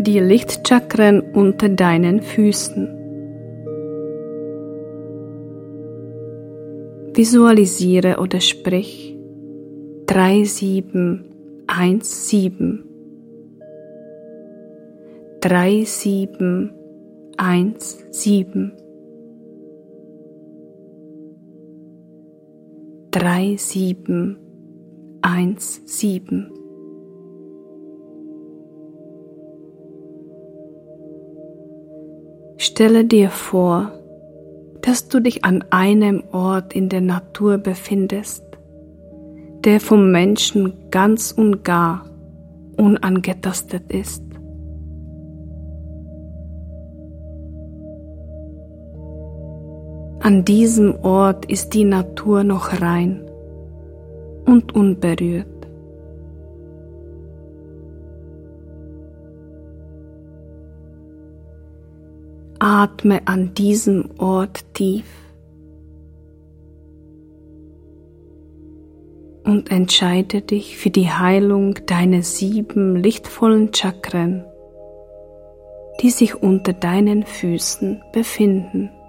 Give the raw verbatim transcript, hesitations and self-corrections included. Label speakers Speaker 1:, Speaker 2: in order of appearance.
Speaker 1: die Lichtchakren unter deinen Füßen. Visualisiere oder sprich drei sieben eins sieben, drei sieben eins sieben, drei sieben eins sieben. Stelle dir vor, dass du dich an einem Ort in der Natur befindest, der vom Menschen ganz und gar unangetastet ist. An diesem Ort ist die Natur noch rein und unberührt. Atme an diesem Ort tief und entscheide dich für die Heilung deiner sieben lichtvollen Chakren, die sich unter deinen Füßen befinden.